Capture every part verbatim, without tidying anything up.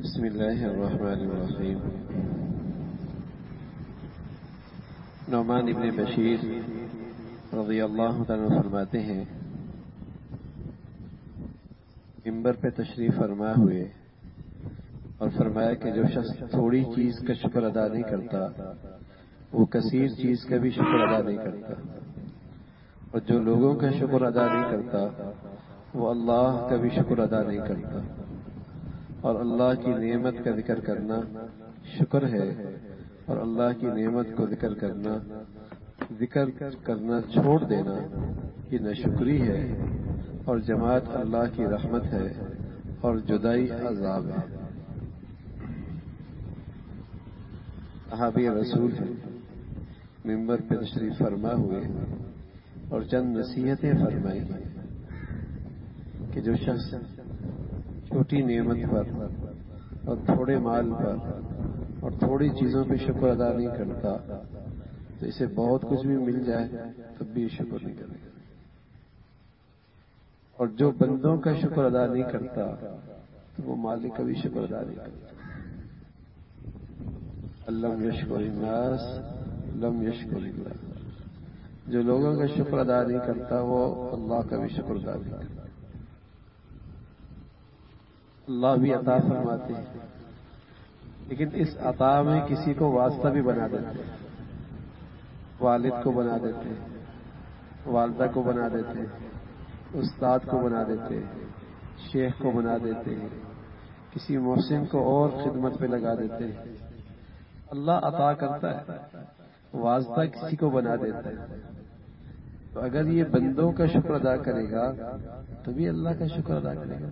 بسم اللہ الرحمن الرحیم۔ نعمان ابن بشیر رضی اللہ تعالیٰ فرماتے ہیں، منبر پہ تشریف فرما ہوئے اور فرمایا کہ جو شخص تھوڑی چیز کا شکر ادا نہیں کرتا وہ کثیر چیز کا بھی شکر ادا نہیں کرتا، اور جو لوگوں کا شکر ادا نہیں کرتا وہ اللہ کا بھی شکر ادا نہیں کرتا۔ اور اللہ کی نعمت کا ذکر کرنا شکر ہے، اور اللہ کی نعمت کو ذکر کرنا ذکر کرنا چھوڑ دینا یہ ناشکری ہے، اور جماعت اللہ کی رحمت ہے اور جدائی عذاب ہے۔ صحابی رسول ہیں، منبر پہ تشریف فرما ہوئے اور چند نصیحتیں فرمائی کہ جو شخص چھوٹی نعمت پر اور تھوڑے مال پر اور تھوڑی چیزوں پہ شکر ادا نہیں کرتا تو اسے بہت کچھ بھی مل جائے تب بھی شکر نہیں کرے گا، اور جو بندوں کا شکر ادا نہیں کرتا تو وہ مالک کا بھی شکر ادا نہیں کرتا۔ لم یشکر الناس لم یشکر اللہ، جو لوگوں کا شکر ادا نہیں کرتا وہ اللہ کا بھی شکر ادا نہیں کرتا۔ اللہ بھی عطا فرماتے ہیں، لیکن اس عطا میں کسی کو واسطہ بھی بنا دیتے ہیں، والد کو بنا دیتے ہیں، والدہ کو بنا دیتے ہیں، استاد کو بنا دیتے ہیں، شیخ کو بنا دیتے ہیں، کسی محسن کو اور خدمت پہ لگا دیتے ہیں۔ اللہ عطا کرتا ہے، واسطہ کسی کو بنا دیتا ہے۔ تو اگر یہ بندوں کا شکر ادا کرے گا تو بھی اللہ کا شکر ادا کرے گا،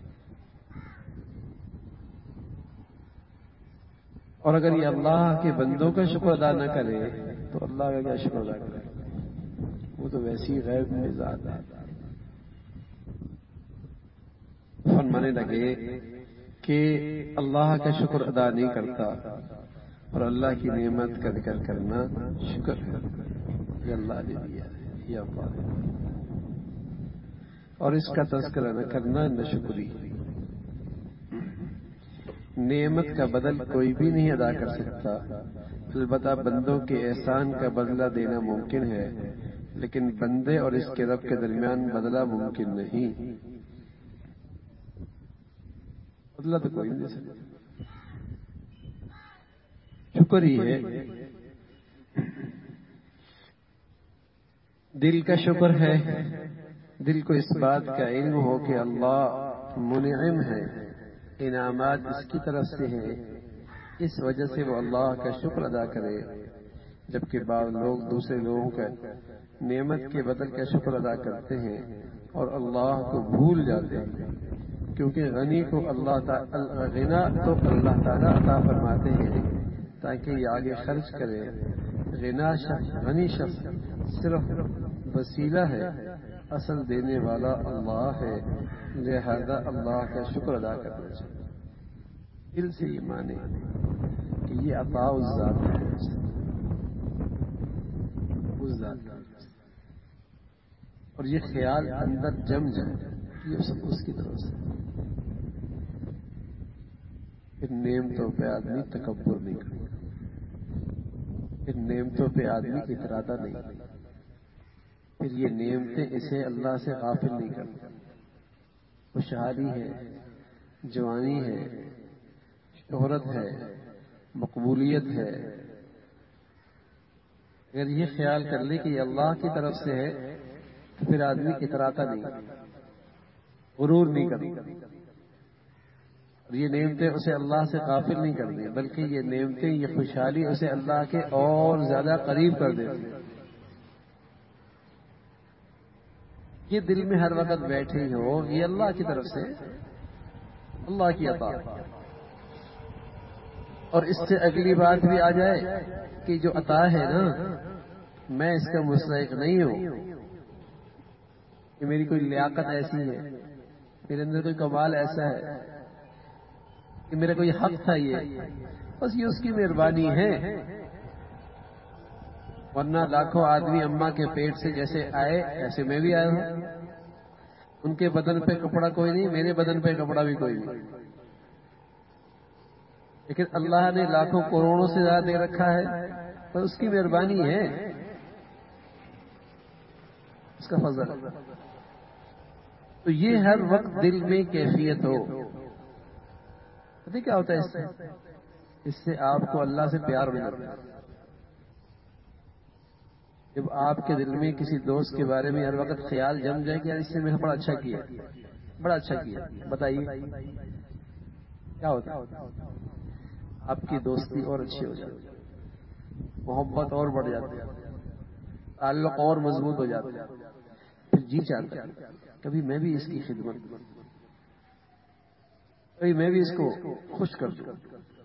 اور اگر یہ اللہ کے بندوں کا شکر ادا نہ کرے تو اللہ کا کیا شکر ادا کرے گا؟ وہ تو ویسی غیب میں ذات ہے۔ فرمانے لگے کہ اللہ کا شکر ادا نہیں کرتا اور اللہ کی نعمت کا ذکر کرنا شکر ہے، یہ اللہ نے دیا ہے، یہ اللہ ہے، اور اس کا تذکرہ نہ کرنا ناشکری۔ نعمت کا بدل کوئی بھی نہیں ادا کر سکتا، البتہ بندوں کے احسان کا بدلہ دینا ممکن ہے، لیکن بندے اور اس کے رب کے درمیان بدلہ ممکن نہیں۔ بدلہ تو کوئی نہیں دے سکتا، شکر ہی ہے۔ دل کا شکر ہے، دل کو اس بات کا علم ہو کہ اللہ منعم ہے، انعامات اس کی طرف سے ہیں، اس وجہ سے وہ اللہ کا شکر ادا کرے، جبکہ بعض لوگ دوسرے لوگوں کا نعمت کے بدل کا شکر ادا کرتے ہیں اور اللہ کو بھول جاتے ہیں، کیونکہ غنی کو اللہ تعالی غنا تو اللہ تعالیٰ عطا فرماتے ہیں تاکہ یہ آگے خرچ کرے۔ غنا شخص غنی شخص صرف وسیلہ ہے، اصل دینے والا اللہ ہے، لہذا اللہ کا شکر ادا کرنا چاہیے۔ دل سے یہ مانے کہ یہ عطا اس ذات کی طرف سے، اس ذات کی طرف سے، اور یہ خیال اندر جم جائے یہ سب اس کی طرف سے۔ پھر نعمتوں پہ آدمی تکبر نہیں کرتا، پھر نعمتوں پہ آدمی اتراتا نہیں، پھر یہ نعمتیں اسے اللہ سے غافل نہیں کرتا۔ خوشحالی ہے، جوانی ہے، شہرت ہے، مقبولیت ہے، اگر یہ خیال کر لے کہ یہ اللہ کی طرف سے ہے تو پھر آدمی اتراتا نہیں، غرور نہیں کرتا، اور یہ نعمتیں اسے اللہ سے غافل نہیں کرتی، بلکہ یہ نعمتیں، یہ خوشحالی اسے اللہ کے اور زیادہ قریب کر دیتی۔ یہ دل میں ہر وقت بیٹھے ہو یہ اللہ کی طرف سے، اللہ کی عطا، اور اس سے اگلی بات بھی آ جائے کہ جو عطا ہے نا میں اس کا مستحق نہیں ہوں، کہ میری کوئی لیاقت ایسی ہے، میرے اندر کوئی کمال ایسا ہے کہ میرا کوئی حق تھا، یہ بس یہ اس کی مہربانی ہے، ورنہ لاکھوں آدمی اماں کے پیٹ سے جیسے آئے ایسے میں بھی آیا ہوں، ان کے بدن پہ کپڑا کوئی نہیں، میرے بدن پہ کپڑا بھی کوئی نہیں، لیکن اللہ نے لاکھوں کروڑوں سے زیادہ دے رکھا ہے، پر اس کی مہربانی ہے، اس کا فضل ہے۔ تو یہ ہر وقت دل میں کیفیت ہو۔ پتہ کیا ہوتا ہے اس سے؟ اس سے آپ کو اللہ سے پیار ہو جاتا ہے۔ جب آپ کے دل میں کسی دوست کے بارے میں ہر وقت خیال جم جائے کہ یار اس سے میں نے بڑا اچھا کیا، بڑا اچھا کیا، بتائیے کیا ہوتا ہے؟ آپ کی دوستی اور اچھی ہو جاتی ہے، محبت اور بڑھ جاتی ہے، تعلق اور مضبوط ہو جاتا ہے، پھر جی چاہتا ہے کبھی میں بھی اس کی خدمت، کبھی میں بھی اس کو خوش کر دوں۔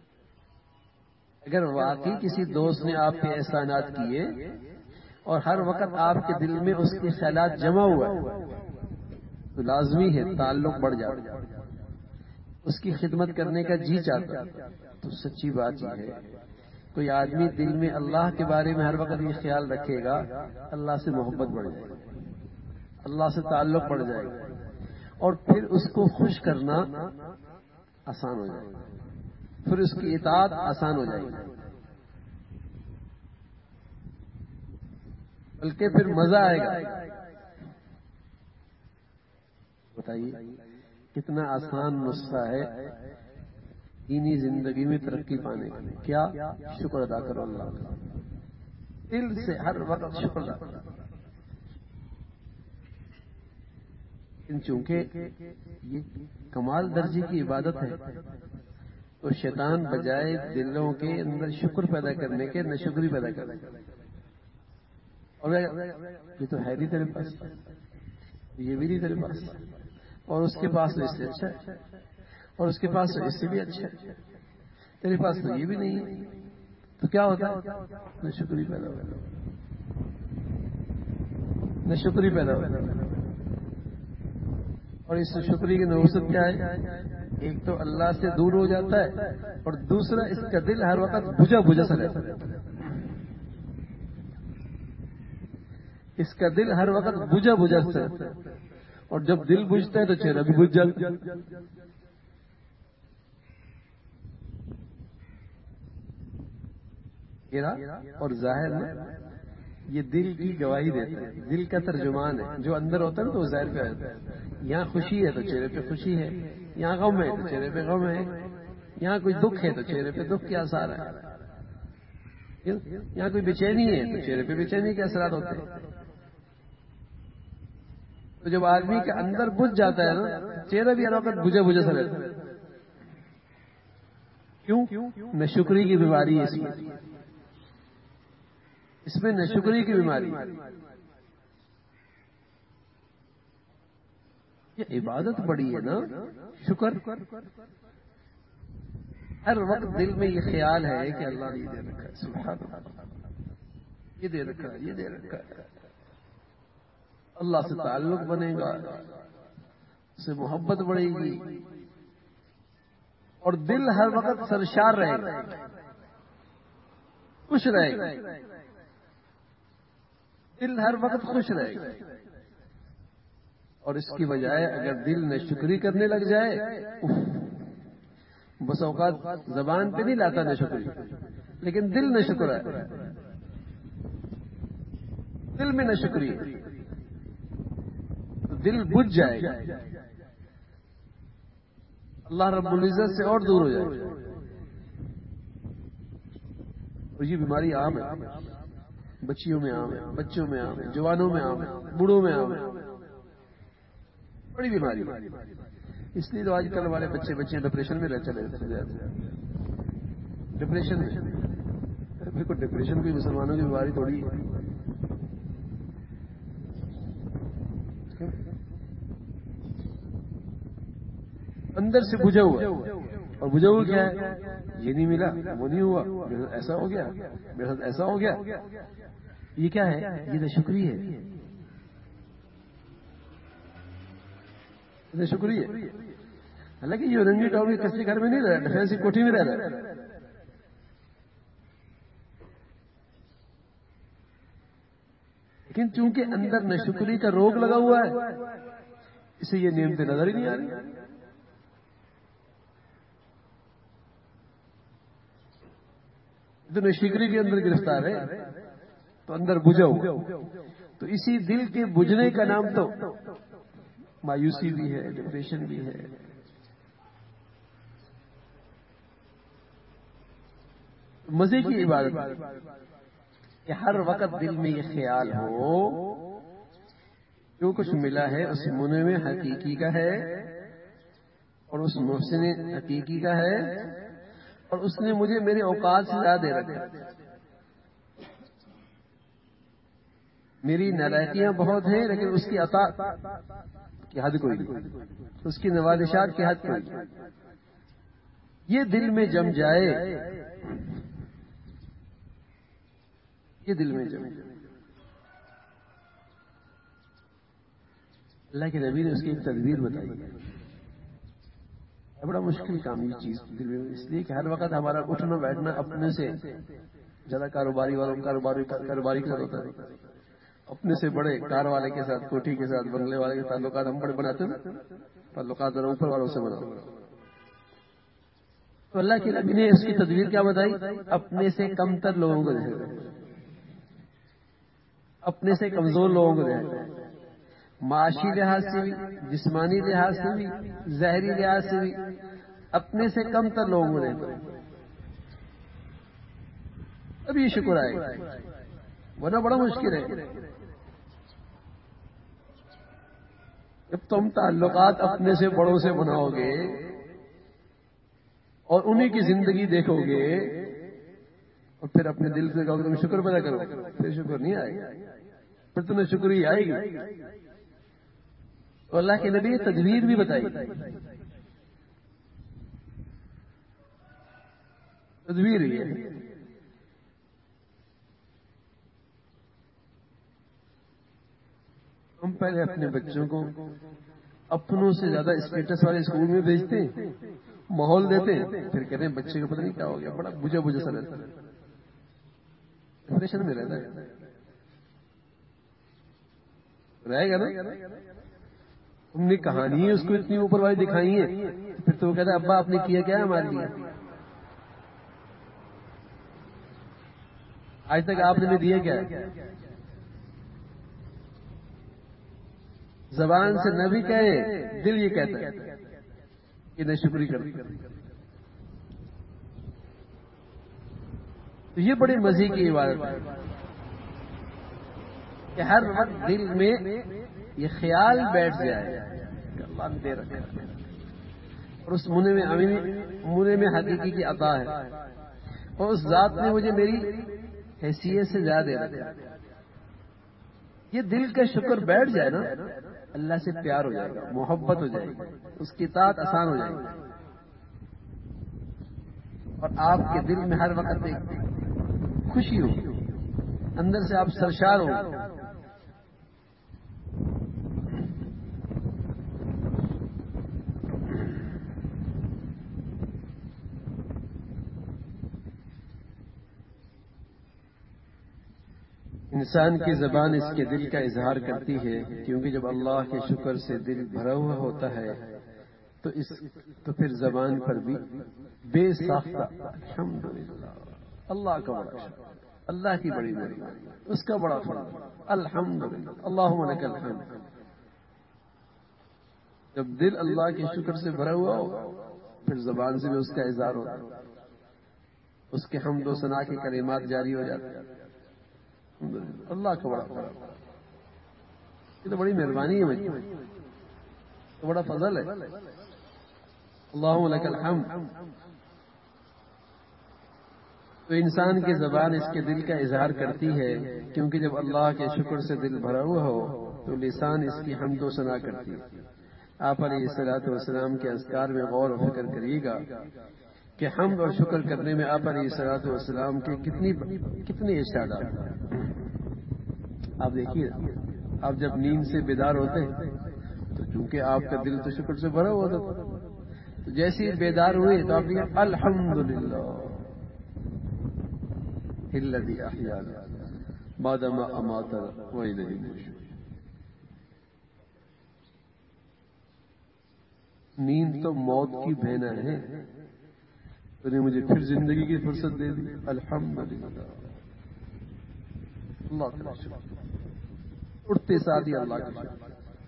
اگر واقعی کسی دوست نے آپ پہ احسانات کیے اور ہر وقت آپ کے دل میں اس کے خیالات جمع ہوا تو لازمی ہے تعلق بڑھ جاتا ہے، اس کی خدمت کرنے کا جی چاہتا ہے۔ تو سچی بات یہ ہے، کوئی آدمی دل میں اللہ کے بارے میں ہر وقت یہ خیال رکھے گا، اللہ سے محبت بڑھ جائے گی، اللہ سے تعلق بڑھ جائے گا، اور پھر اس کو خوش کرنا آسان ہو جائے گا، پھر اس کی اطاعت آسان ہو جائے گی، بلکہ پھر مزہ آئے گا۔ بتائیے کتنا آسان نسخہ ہے دینی زندگی میں ترقی پانے کا۔ کیا؟ شکر ادا کرو اللہ کا، دل سے ہر وقت شکر ادا کرو۔ لیکن چونکہ یہ کمال درجے کی عبادت ہے تو شیطان بجائے دلوں کے اندر شکر پیدا کرنے کے ناشکری پیدا کرنے کا، اور یہ تو ہے نہیں تیرے پاس، یہ بھی نہیں تیرے پاس، اور اس کے پاس تو اس سے اچھا ہے، اور اس کے پاس تو اس سے بھی اچھا ہے، تیرے پاس تو یہ بھی نہیں ہے، تو کیا ہوتا ہے؟ ناشکری پیدا ہوتا ہے، ناشکری پیدا ہوتا ہے۔ اور اس شکری کی نوسط کیا ہے؟ ایک تو اللہ سے دور ہو جاتا ہے، اور دوسرا اس کا دل ہر وقت بجھا بجھا سا رہتا ہے، اس کا دل ہر وقت بجھا بجھا سا رہتا ہے، اور جب دل بجھتا ہے تو چہرہ بھی بجھ جاتا ہے۔ اور ظاہر میں یہ دل کی گواہی دیتا ہے، دل کا ترجمان ہے، جو اندر ہوتا ہے نا تو وہ ظاہر پہ آتا ہے۔ یہاں خوشی ہے تو چہرے پہ خوشی ہے، یہاں غم ہے تو چہرے پہ غم ہے، یہاں کوئی دکھ ہے تو چہرے پہ دکھ کے آثار ہے، یہاں کوئی بے چینی ہے تو چہرے پہ بے چینی کے اثرات ہوتے ہیں۔ تو جب آدمی کے اندر بجھ جاتا ہے نا، چہرہ بھی ہر وقت بجھا بجھا سا رہتا ہے۔ کیوں؟ ناشکری کی بیماری ہے اس میں، اس میں ناشکری کی بیماری۔ یہ عبادت بڑی ہے نا، شکر۔ ہر وقت دل میں یہ خیال ہے کہ اللہ نے یہ دے رکھا ہے، سبحان اللہ، یہ دے رکھا ہے، یہ دے رکھا ہے، اللہ سے تعلق بنے گا، اس سے محبت بڑھے گی، اور دل ہر وقت سرشار رہے گا، خوش رہے گا، دل ہر وقت خوش رہے گا۔ اور اس کی بجائے اگر دل ناشکری کرنے لگ جائے، بس اوقات زبان پہ نہیں لاتا ناشکری، لیکن دل ناشکر ہے، دل میں ناشکری ہے، تو دل بجھ جائے گا، اللہ رب العزت سے اور دور ہو جائے گا۔ اور یہ بیماری عام ہے، بچیوں میں عام ہے، بچوں میں عام ہے، جوانوں میں عام ہے، بوڑھوں میں عام ہے، بڑی بیماری ہے۔ اس لیے تو آج کل ہمارے بچے بچیاں ڈپریشن میں رہ چلے جاتے ہیں، ڈپریشن میں۔ دیکھو ڈپریشن کوئی مسلمانوں کی بیماری تھوڑی ہے، اندر سے بجھا ہوا، اور بجھا ہوا کیا ہے؟ یہ نہیں ملا، وہ نہیں ہوا، میرے ساتھ ایسا ہو گیا، میرے ساتھ ایسا ہو گیا۔ یہ کیا ہے؟ یہ ناشکری ہے، ناشکری ہے۔ حالانکہ یہ رنگی ٹاؤن کسی گھر میں نہیں رہ رہا، ڈیفینس کی کوٹھی میں رہ رہا ہے، لیکن چونکہ اندر ناشکری کا روگ لگا ہوا ہے، اسے یہ نعمتیں نظر ہی نہیں آ رہی۔ اتنے شکری کے اندر گرفتار ہے تو اندر بجھا ہوا. تو اسی دل کے بجھنے کا نام تو مایوسی بھی ہے، ڈپریشن بھی ہے. مزے کی عبادت کہ ہر وقت دل میں یہ خیال ہو جو کچھ ملا ہے اس منعم حقیقی کا ہے اور اس محسن حقیقی کا ہے اور اس نے مجھے میرے اوقات سے زیادہ دے رکھا. میری نالائقیاں بہت ہیں لیکن اس کی عطا کی حد کوئی نہیں، اس کی نوازشات کی حد کوئی نہیں. یہ دل میں جم جائے، یہ دل میں جم جائے. اللہ کے نبی نے اس کی ایک تدبیر بتائی ہے. بڑا مشکل کام یہ چیز دل میں، اس لیے کہ ہر وقت ہمارا اٹھنا بیٹھنا اپنے سے زیادہ کاروباری والوں کاروباری کاروباری کے ساتھ ہوتا ہے. اپنے سے بڑے کار والے کے ساتھ، کوٹھی کے ساتھ، بنگلے والے کے تعلقات ہم بڑے بناتے ہیں، تعلقات اوپر والوں سے بناؤ. تو اللہ کے نبی نے اس کی تدبیر کیا بتائی؟ اپنے سے کم تر لوگوں کو دیکھو، اپنے سے کمزور لوگوں کو دیکھو، معاشی لحاظ سے بھی، جسمانی لحاظ سے بھی، ظاہری لحاظ سے بھی اپنے سے کم تر لوگوں کو دیکھو. اب یہ شکر آئے گا، ورنہ بڑا مشکل ہے. جب تم تعلقات اپنے سے بڑوں سے بناؤ گے اور انہی کی زندگی دیکھو گے اور پھر اپنے دل سے کہو تم شکر پیدا کرو، پھر شکر نہیں آئے گا، پھر تمہیں شکر ہی آئے گی. تو اللہ کے نبی نے تدبیر بھی بتائی. تدبیر یہ ہے ہم پہلے اپنے بچوں کو اپنوں سے زیادہ اسٹیٹس والے اسکول میں بھیجتے ہیں، ماحول دیتے ہیں، پھر کہتے ہیں بچے کو پتہ نہیں کیا ہو گیا، بڑا بجھا بجھا سا رہتا ہے، ڈپریشن میں رہتا ہے. رہے گا نا؟ تم نے کہانی اس کو اتنی اوپر والی دکھائی ہے، پھر تو وہ کہتا ہے ابا آپ نے کیا کیا ہمارے لیے؟ آج تک آپ نے دیا کیا؟ زبان سے نہ بھی کہے، دل یہ کہتا ہے کہ نہ شکری کرتی. تو یہ بڑے مزے کی عبادت ہے کہ ہر وقت دل میں یہ خیال بیٹھ جائے کہ اللہ نے دے رکھا ہے اور اس منع میں منع میں حقیقی کی عطا ہے اور اس ذات نے مجھے میری حیثیت سے زیادہ دے رکھا ہے. یہ دل کا شکر بیٹھ جائے نا، اللہ سے پیار ہو جائے گا، محبت ہو جائے گی، اس کی اطاعت آسان ہو جائے گی اور آپ کے دل میں ہر وقت ایک خوشی ہو، اندر سے آپ سرشار ہو. انسان کی زبان اس کے دل کا اظہار کرتی ہے، کیونکہ جب اللہ کے شکر سے دل بھرا ہوا ہوتا ہے تو اس تو پھر زبان پر بھی بے ساختہ الحمدللہ، اللہ کا بڑا شکر، اللہ کی بڑی مہربانی، اس کا بڑا فضل، الحمدللہ اللہم لک الحمد. جب دل اللہ کے شکر سے بھرا ہوا ہو پھر زبان سے بھی اس کا اظہار ہوتا ہے، اس کے حمد و ثنا کے کلمات جاری ہو جاتے ہیں. اللہ کا بڑا فضل، یہ تو بڑی مہربانی ہے مجھے، تو بڑا فضل ہے. اللہم لک الحمد. تو انسان کی زبان اس کے دل کا اظہار کرتی ہے، کیونکہ جب اللہ کے شکر سے دل بھرا ہوا ہو تو لسان اس کی حمد و ثنا کرتی ہے. آپ علیہ الصلوۃ والسلام کے اذکار میں غور و فکر کریے گا کہ حمد اور شکر کرنے میں آپ علیہ الصلوۃ والسلام کے کتنی کتنے ارشادات ہیں. آپ دیکھیے، آپ جب نیند سے بیدار ہوتے ہیں تو چونکہ آپ کا دل تو شکر سے بھرا ہوا ہوتا ہے، تو جیسے ہی بیدار ہوئے تو آپ نے کہا الحمدللہ الذی احیانا بعد ما اماتنا والیہ النشور. نیند تو موت کی بہن ہے، تو نے مجھے پھر زندگی کی فرصت دے دی، الحمدللہ، اللہ کا شکر، اٹھتے ساتھ ہی اللہ کا شکر،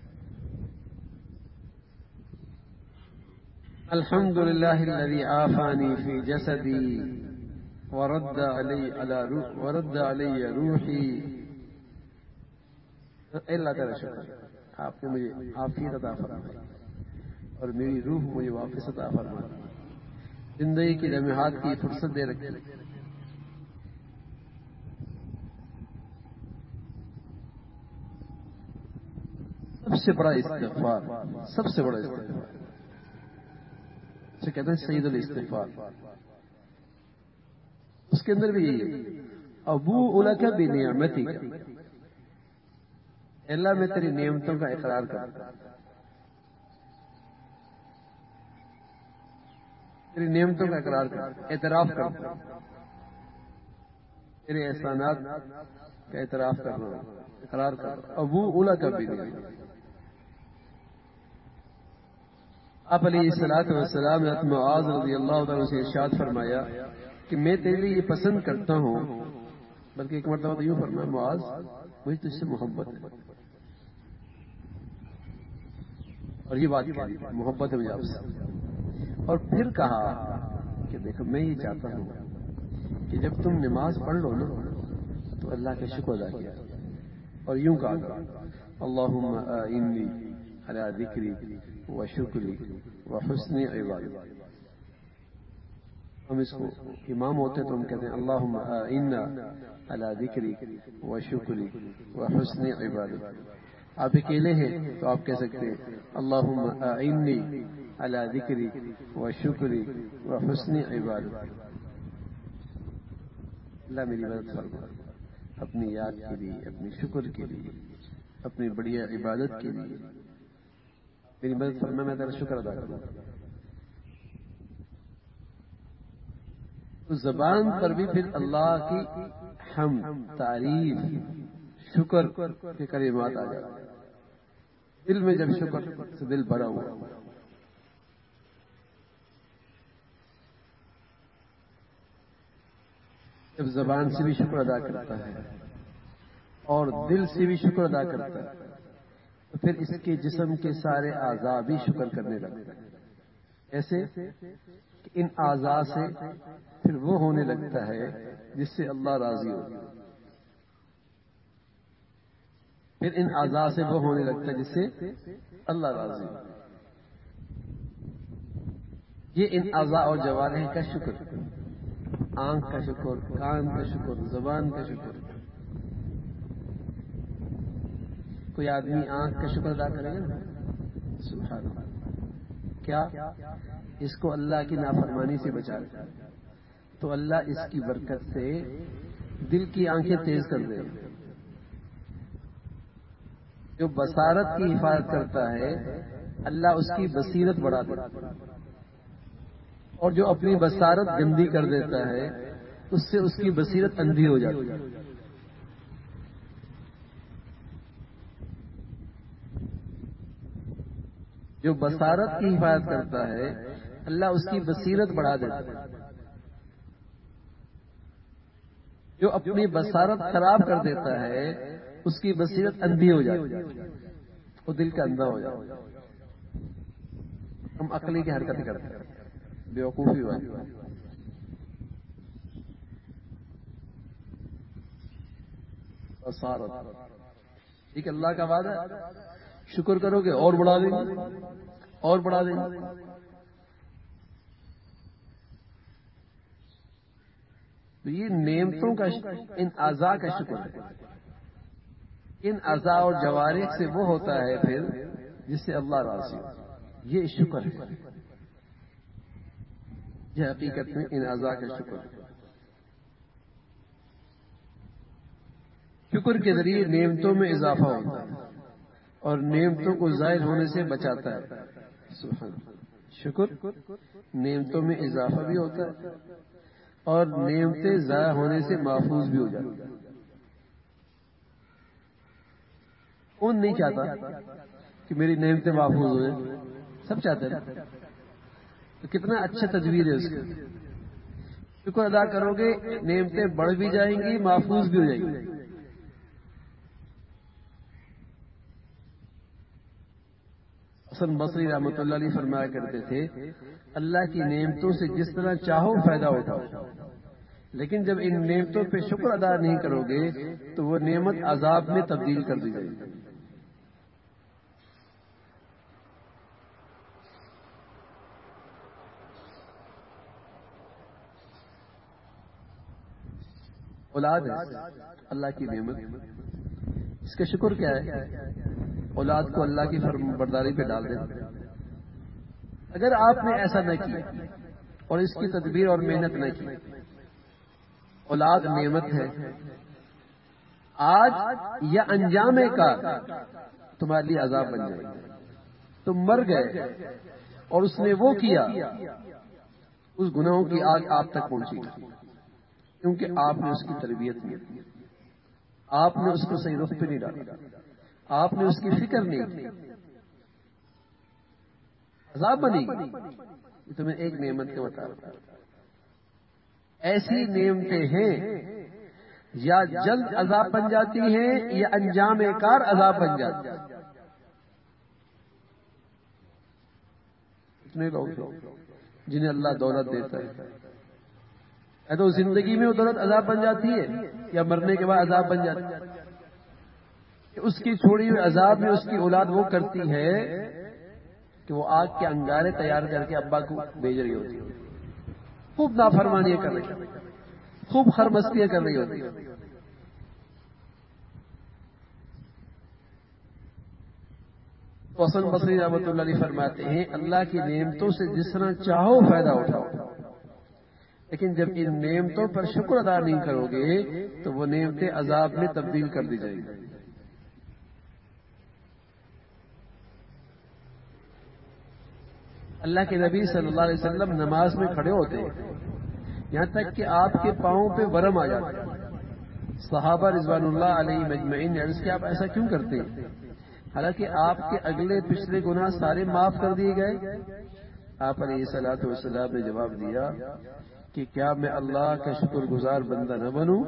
الحمدللہ الذی عافانی فی جسدی ورد علی علی روح ورد علی روحی، اللہ تعالی شکر، آپ نے مجھے عافیت عطا فرمائی اور میری روح مجھے واپس عطا فرمائی، زندگی کی لمحات کی فرصت دے رکھی۔ سب سے بڑا استغفار، سب سے بڑا استغفار اسے کہتے ہیں سید الاستغفار، اس کے اندر بھی یہی ہے، ابوء لک بنعمتک، اللہ میں تیری نعمتوں کا اقرار کرتا ہوں، تیری نعمتوں کا اقرار کرتا ہوں، اعتراف کرتا ہوں، تیرے احسانات کا اعتراف کر رہا ہوں، اقرار کر رہا ہوں، ابوء لک بنعمتک۔ آپ علیہ الصلوۃ والسلام نے معاذ رضی اللہ تعالیٰ سے ارشاد فرمایا کہ میں تیرے لیے یہ پسند کرتا ہوں، بلکہ ایک مرتبہ تو یوں فرمایا، معاذ مجھے تجھ سے محبت ہے، اور یہ بات کہی محبت ہے مجھے آپ سے، اور پھر کہا کہ دیکھو میں یہ چاہتا ہوں کہ جب تم نماز پڑھ لو نا تو اللہ کا شکر ادا کیا، اور یوں کہا کرو، اللہم اعنی علی ذکری و شکری و حسن عبادتی۔ ہم اس کو امام ہوتے تو ہم کہتے ہیں اللہم اعنا علی ذکری و شکری و حسن عبادتی۔ آپ اکیلے ہیں تو آپ کہہ سکتے ہیں اللہم اعنی علی ذکری و شکری و حسن عبادتی، اللہ میری مدد فرما اپنی یاد کے لیے، اپنی شکر کے لیے، اپنی بڑھیا عبادت کے لیے میری مدد فرما، میں تیرا شکر ادا کروں۔ تو زبان پر بھی پھر اللہ کی حمد، تعریف، شکر کے کلمات آ جاتے ہیں، دل میں جب شکر سے دل بھرا ہوا، جب زبان سے بھی شکر ادا کرتا ہے اور دل سے بھی شکر ادا کرتا ہے تو پھر اس کے جسم کے سارے اعضاء بھی شکر کرنے لگتے ہیں، ایسے کہ ان اعضاء سے پھر وہ ہونے لگتا ہے جس سے اللہ راضی ہو، پھر ان اعضاء سے وہ ہونے لگتا ہے جس سے اللہ راضی ہو، یہ ان اعضاء اور جوارح کا شکر، آنکھ کا شکر، کان کا شکر، زبان کا شکر۔ کوئی آدمی آنکھ کا شکر ادا کرے گا نا، سبحان اللہ، کیا اس کو اللہ کی نافرمانی سے بچا لے تو اللہ اس کی برکت سے دل کی آنکھیں تیز کر دے، جو بصارت کی حفاظت کرتا ہے اللہ اس کی بصیرت بڑھا دیتا ہے، اور جو اپنی بصارت گندی کر دیتا ہے اس سے اس کی بصیرت اندھی ہو جاتی ہے۔ جو بصارت کی حفاظت کرتا ہے اللہ اس کی بصیرت بڑھا دیتا ہے، جو اپنی بصارت خراب کر دیتا ہے اس کی بصیرت اندھی ہو جاتی ہے، وہ دل کا اندھا ہو جاتا ہے۔ ہم عقلی کی حرکتیں کرتے ہیں، بیوقوفی والی، بصارت، ٹھیک ہے، اللہ کا وعدہ شکر کرو گے اور بڑھا دیں گے، اور بڑھا دیں گے۔ تو یہ نعمتوں کا ان اعضاء کا شکر ہے، ان اعضاء اور جوارح سے وہ ہوتا ہے پھر جس سے اللہ راضی ہو، یہ شکر ہے، یہ حقیقت میں ان اعضاء کا شکر ہے۔ شکر کے ذریعے نعمتوں میں اضافہ ہوتا ہے اور نعمتوں کو ظاہر ہونے سے بچاتا ہے، سبحان اللہ۔ شکر نعمتوں میں اضافہ بھی ہوتا ہے اور نعمتیں ضائع ہونے سے محفوظ بھی ہو جاتی ہیں۔ کون نہیں چاہتا کہ میری نعمتیں محفوظ ہو جائیں؟ سب چاہتے ہیں، تو کتنا اچھا تدبیر ہے اس کی، شکر ادا کرو گے نعمتیں بڑھ بھی جائیں گی، محفوظ بھی ہو جائیں گی۔ حسن بصری رحمۃ اللہ علیہ فرمایا کرتے تھے اللہ کی نعمتوں سے جس طرح چاہو فائدہ اٹھاؤ، لیکن جب ان نعمتوں پہ شکر ادا نہیں کرو گے تو وہ نعمت عذاب میں تبدیل کر دی جائے گی۔ اولاد ہے اللہ کی نعمت، اس کا شکر کیا ہے؟ اولاد کو اللہ کی فرم برداری پہ ڈال دیں۔ اگر آپ نے ایسا نہ کیا اور اس کی تدبیر اور محنت نہ کی، اولاد نعمت ہے، آج یا انجام کار تمہارے لیے عذاب بن جائے گا۔ تم مر گئے اور اس نے وہ کیا، اس گناہوں کی آگ آپ تک پہنچی گی، کیونکہ آپ نے اس کی تربیت نہیں کی، آپ نے اس کو صحیح رخ پہ نہیں ڈالا، آپ نے اس کی فکر نہیں کی، عذاب بنے گی۔ یہ تمہیں ایک نعمت کا بتا رہا ہوں۔ ایسی نعمتیں ہیں یا جلد عذاب بن جاتی ہیں یا انجام کار عذاب بن جاتی ہیں۔ اتنے لوگ جنہیں اللہ دولت دیتا ہے، یا تو زندگی میں وہ دولت عذاب بن جاتی ہے یا مرنے کے بعد عذاب بن جاتی ہے۔ اس کی چھوڑی ہوئی عذاب میں اس کی اولاد وہ کرتی ہے کہ وہ آگ کے انگارے تیار کر کے ابا کو بھیج رہی ہوتی ہے، خوب نافرمانیاں کر رہی ہوتی، خوب خرمستیاں کر رہی ہوتی۔ حسن بصری رحمۃ اللہ علیہ فرماتے ہیں اللہ کی نعمتوں سے جس طرح چاہو فائدہ اٹھاؤ، لیکن جب ان نعمتوں پر شکر ادا نہیں کرو گے تو وہ نعمتیں عذاب میں تبدیل کر دی جائیں گی۔ اللہ کے نبی صلی اللہ علیہ وسلم نماز میں کھڑے ہوتے یہاں تک کہ آپ کے پاؤں پہ ورم آ جاتا۔ صحابہ رضوان اللہ علیہ مجمعین نے عرض کیا آپ ایسا کیوں کرتے ہیں؟ حالانکہ آپ کے اگلے پچھلے گناہ سارے معاف کر دیے گئے۔ آپ علیہ الصلوۃ والسلام نے جواب دیا کہ کیا میں اللہ کا شکر گزار بندہ نہ بنوں؟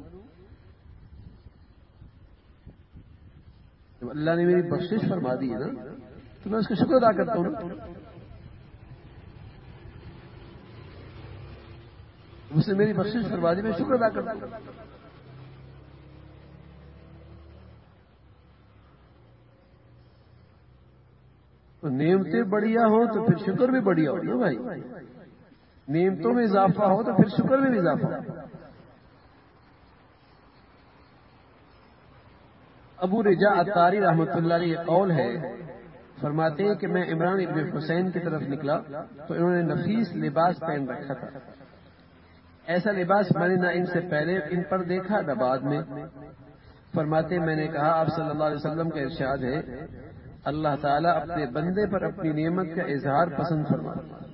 جب اللہ نے میری بخشش فرما دی ہے نا تو میں اس کا شکر ادا کرتا ہوں نا۔ اس نے میری بخشش فرما دی، میں شکر ادا کرتا ہوں۔ تو نعمتیں بڑھیا ہو تو پھر شکر بھی بڑھیا ہو نا بھائی، نعمتوں میں اضافہ ہو تو پھر شکر میں بھی اضافہ ہو۔ ابو رجاء عطاری رحمۃ اللہ علیہ یہ قول ہے، فرماتے ہیں کہ میں عمران ابن حسین کی طرف نکلا تو انہوں نے نفیس لباس پہن رکھا تھا، ایسا لباس میں نے نہ ان سے پہلے ان پر دیکھا نہ بعد میں۔ فرماتے میں نے کہا آپ صلی اللہ علیہ وسلم کا ارشاد ہے اللہ تعالیٰ اپنے بندے پر اپنی نعمت کا اظہار پسند فرماتا ہے۔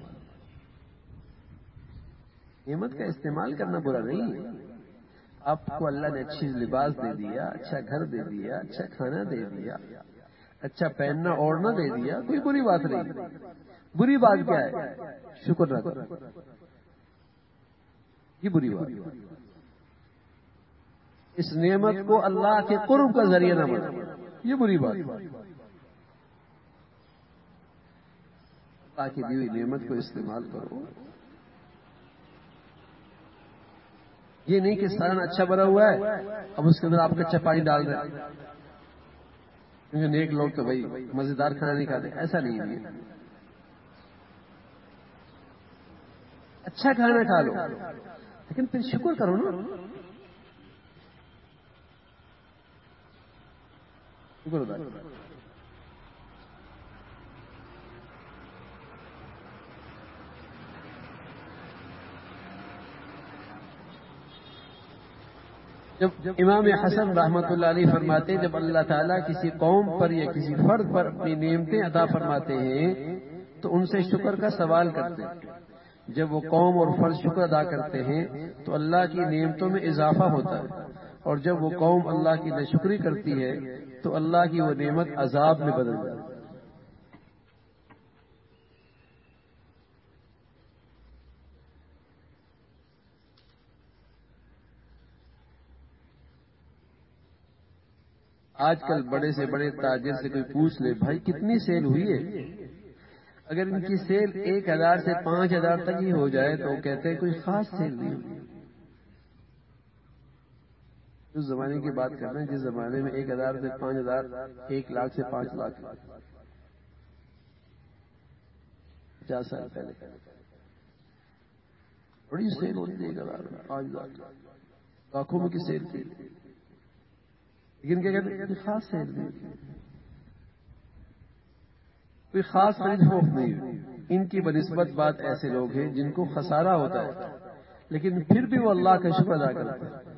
نعمت کا استعمال کرنا برا نہیں ہے، آپ کو اللہ نے اچھی لباس دے دیا، اچھا گھر دے دیا، اچھا کھانا دے دیا، اچھا پہننا اوڑھنا دے دیا، کوئی بری بات نہیں۔ بری بات کیا ہے؟ شکر نہ کرو، یہ بری بات۔ اس نعمت کو اللہ کے قرب کا ذریعہ نہ بناؤ، یہ بری بات۔ اللہ کی دی ہوئی نعمت کو استعمال کرو، یہ نہیں کہ سالن اچھا بنا ہوا ہے اب اس کے اندر آپ کچا پانی ڈال رہے ہیں، کیونکہ نیک لوگ تو بھائی مزیدار کھانا نہیں کھاتے، ایسا نہیں ہے۔ اچھا کھانا کھا لو لیکن پھر شکر کرو نا، شکر ادا کرو۔ جب امام حسن رحمۃ اللہ علیہ فرماتے ہیں جب اللہ تعالیٰ کسی قوم پر یا کسی فرد پر اپنی نعمتیں عطا فرماتے ہیں تو ان سے شکر کا سوال کرتے ہیں۔ جب وہ قوم اور فرد شکر ادا کرتے ہیں تو اللہ کی نعمتوں میں اضافہ ہوتا ہے، اور جب وہ قوم اللہ کی ناشکری کرتی ہے تو اللہ کی وہ نعمت عذاب میں بدل جاتی ہے۔ آج کل بڑے سے بڑے تاجر سے کوئی پوچھ لے بھائی کتنی سیل ہوئی ہے، اگر ان کی سیل ایک ہزار سے پانچ ہزار تک ہی ہو جائے تو کہتے ہیں کوئی خاص سیل نہیں ہوئی۔ اس زمانے کی بات کر رہے ہیں جس زمانے میں ایک ہزار سے پانچ ہزار، ایک لاکھ سے پانچ لاکھ، پچاس سال پہلے بڑی سیل ہوتی ہے، ایک ہزار پانچ لاکھ لاکھوں میں کی سیل تھی، لیکن کیا کہتے ہیں کوئی خاص سیل نہیں، کوئی خاص خرید فروخت نہیں ہوئی۔ ان کی بنسبت بات ایسے لوگ ہیں جن کو خسارہ ہوتا ہے لیکن پھر بھی وہ اللہ کا شکر ادا کرتے ہیں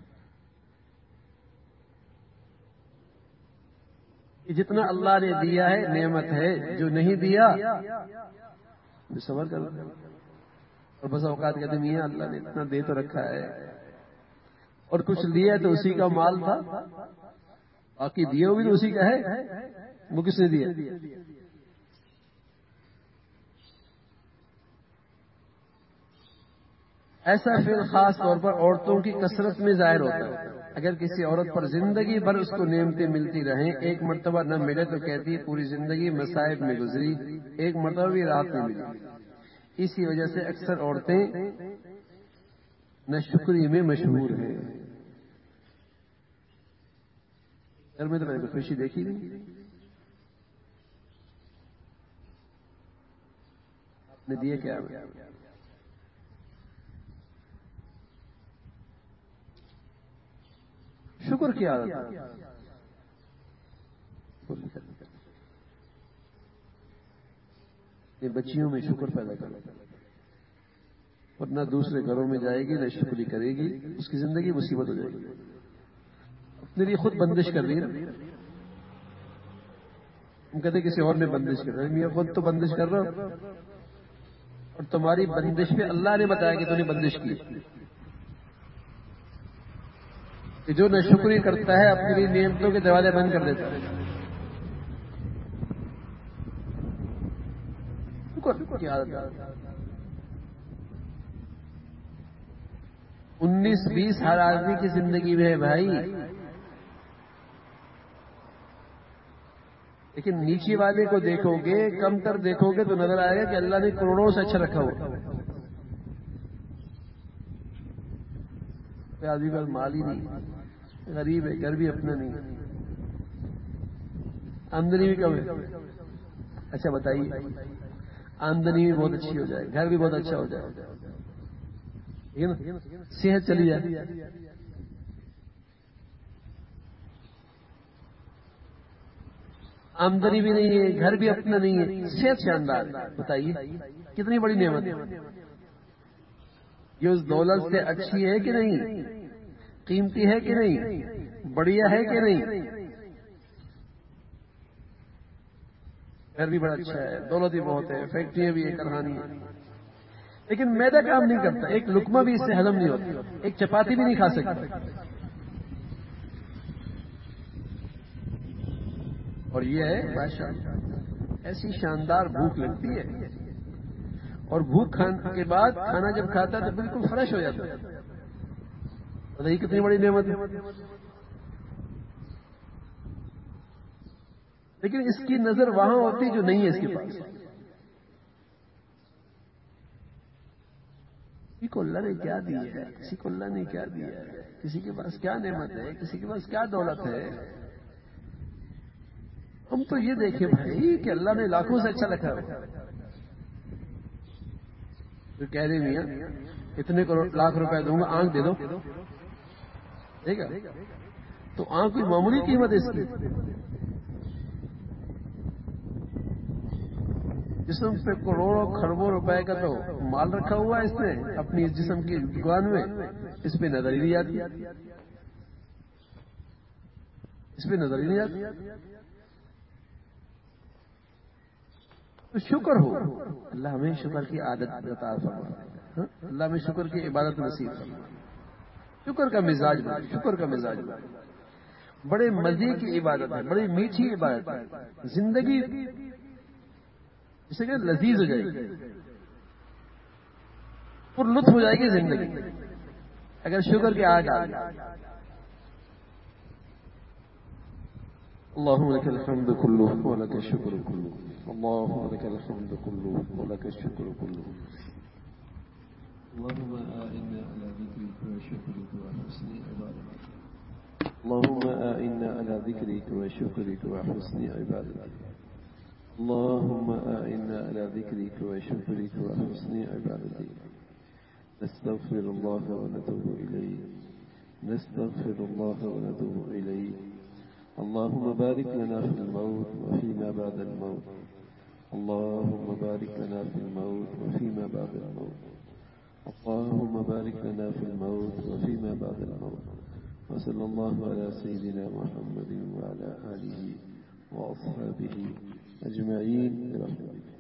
کہ جتنا اللہ نے دیا ہے نعمت ہے، جو نہیں دیا صبر کرو، اور بس اوقات کہتے ہیں میاں اللہ نے اتنا دے تو رکھا ہے، اور کچھ لیا تو اسی کا مال تھا، باقی دیا بھی تو اسی کا ہے، وہ کس نے دیا؟ ایسا پھر خاص طور پر عورتوں کی کثرت میں ظاہر ہوتا ہے۔ اگر کسی عورت پر زندگی بھر اس کو نعمتیں ملتی رہیں، ایک مرتبہ نہ ملے تو کہتی ہے پوری زندگی مصائب میں گزری، ایک مرتبہ بھی راحت نہیں ملی۔ اسی وجہ سے اکثر عورتیں ناشکری میں مشہور ہیں۔ گھر میں تو میں نے خوشی دیکھی نہیں، آپ نے دیا کیا؟ شکر کی عادت یہ بچیوں میں شکر پیدا کرے، ورنہ دوسرے گھروں میں جائے گی نہ شکری کرے گی، اس کی زندگی مصیبت ہو جائے گی۔ اپنے لیے خود بندش کر رہی ہے نا، ہم کہتے کسی اور نے بندش کر رہا ہے، میں خود تو بندش کر رہا ہوں، اور تمہاری بندش پہ اللہ نے بتایا کہ تو نے بندش کی کہ جو ناشکری کرتا ہے اپنی نعمتوں کے دروازے بند کر دیتا ہے۔ شکر کی عادت انیس بیس ہر آدمی کی زندگی میں ہے بھائی، لیکن نیچے والے کو دیکھو گے، کم تر دیکھو گے تو نظر آئے گا کہ اللہ نے کروڑوں سے اچھا رکھا ہوا، آدمی کا مال ہی نہیں، غریب ہے، گھر بھی اپنا نہیں، آمدنی بھی کم ہے۔ اچھا بتائیے، آمدنی بھی بہت اچھی ہو جائے، گھر بھی بہت اچھا ہو جائے، صحت چلی جائے، آمدنی بھی نہیں ہے، گھر بھی اپنا نہیں ہے، صحت شاندار، بتائیے کتنی بڑی نعمت ہے یہ، اس دولت سے اچھی ہے کہ نہیں، قیمتی ہے کہ نہیں، بڑھیا ہے کہ نہیں؟ گھر بھی بڑا اچھا ہے، دولت بھی بہت ہے، فیکٹریاں بھی ہے، کارخانے ہیں، لیکن میدا کام نہیں کرتا، ایک لقمہ بھی اس سے ہضم نہیں ہوتا، ایک چپاتی بھی نہیں کھا سکتا، اور یہ ہے بادشاہ، ایسی شاندار بھوک لگتی ہے، اور بھوک کھانے کے بعد کھانا جب کھاتا ہے تو بالکل فریش ہو جاتا ہے، بتائیے کتنی بڑی نعمت ہے۔ لیکن اس کی نظر وہاں ہوتی جو نہیں ہے اس کے پاس، کسی کو اللہ نے کیا دی ہے، کسی کو اللہ نے کیا دیا ہے، کسی کے پاس کیا نعمت ہے، کسی کے پاس کیا دولت ہے، ہم تو یہ دیکھیں بھائی کہ اللہ نے لاکھوں سے اچھا رکھا ہے، تو کہہ رہے میاں اتنے کروڑ لاکھ روپے دوں گا، آنکھ دے دو، ٹھیک ہے، تو آنکھ کی معمولی قیمت ہے اس کی، جسم پہ کروڑوں خربوں روپے کا تو مال رکھا ہوا ہے اس نے اپنی اس جسم کی دکان میں، اس پہ نظر ہی نہیں آتی، اس پہ نظر ہی نہیں آتی، تو شکر ہو، اللہ ہمیں شکر کی عادت عطا فرمائے، اللہ ہمیں شکر کی عبادت نصیب فرمائے، شکر کا مزاج بنے، شکر کا مزاج بنے، بڑے مزے کی عبادت ہے، بڑی میٹھی عبادت ہے، زندگی جسے کہ لذیذ ہو جائے گی، پر لطف ہو جائے گی زندگی اگر شکر کی عادت آ جائے۔ اللهم لك الحمد كله ولك الشكر كله. اللهم لك الحمد كله ولك الشكر كله. اللهم أعنا على ذكرك وشكرك وحسن عبادتك. اللهم أعنا على ذكرك وشكرك وحسن عبادتك. اللهم أعنا على ذكرك وشكرك وحسن عبادتك. نستغفر الله ونتوب إليه. نستغفر الله ونتوب إليه. اللهم بارك لنا في الموت وفيما بعد الموت. اللهم بارك لنا في الموت وفيما بعد الموت. اللهم بارك لنا في الموت وفيما بعد الموت. وصلى الله على سيدنا محمد وعلى آله وأصحابه أجمعين برحمته.